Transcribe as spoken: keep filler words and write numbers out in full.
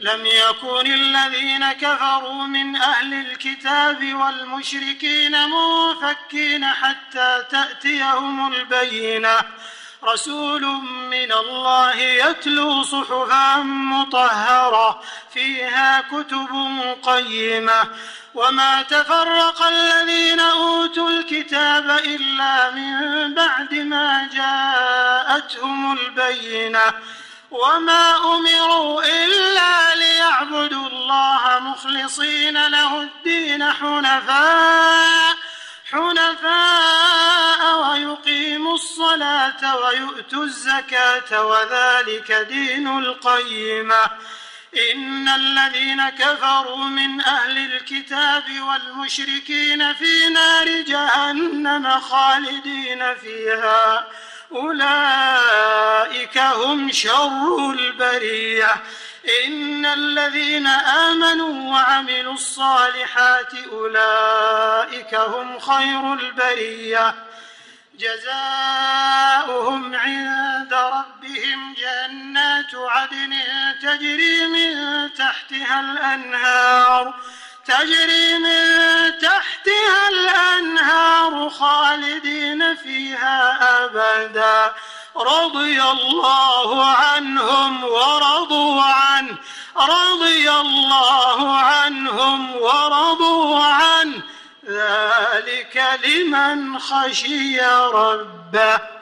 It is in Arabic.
لم يكن الذين كفروا من أهل الكتاب والمشركين منفكين حتى تأتيهم البينة رسول من الله يتلو صحفا مطهرة فيها كتب قيمة وما تفرق الذين أوتوا الكتاب إلا من بعد ما جاءتهم البينة وما أمروا إلا ليعبدوا الله مخلصين له الدين حنفاء حنفاء ويقيموا الصلاة ويؤتوا الزكاة وذلك دين القيمة إن الذين كفروا من أهل الكتاب والمشركين في نار جهنم خالدين فيها أولئك هم شر البرية إن الذين آمنوا وعملوا الصالحات أولئك هم خير البرية جزاؤهم عند ربهم جنات عدن تجري من تحتها الأنهار تجري من تحتها الأنهار خالدين فيها أبدا رضي الله عنهم ورضوا عنه رضي الله عنهم ورضوا عنه ذلك لمن خشي ربه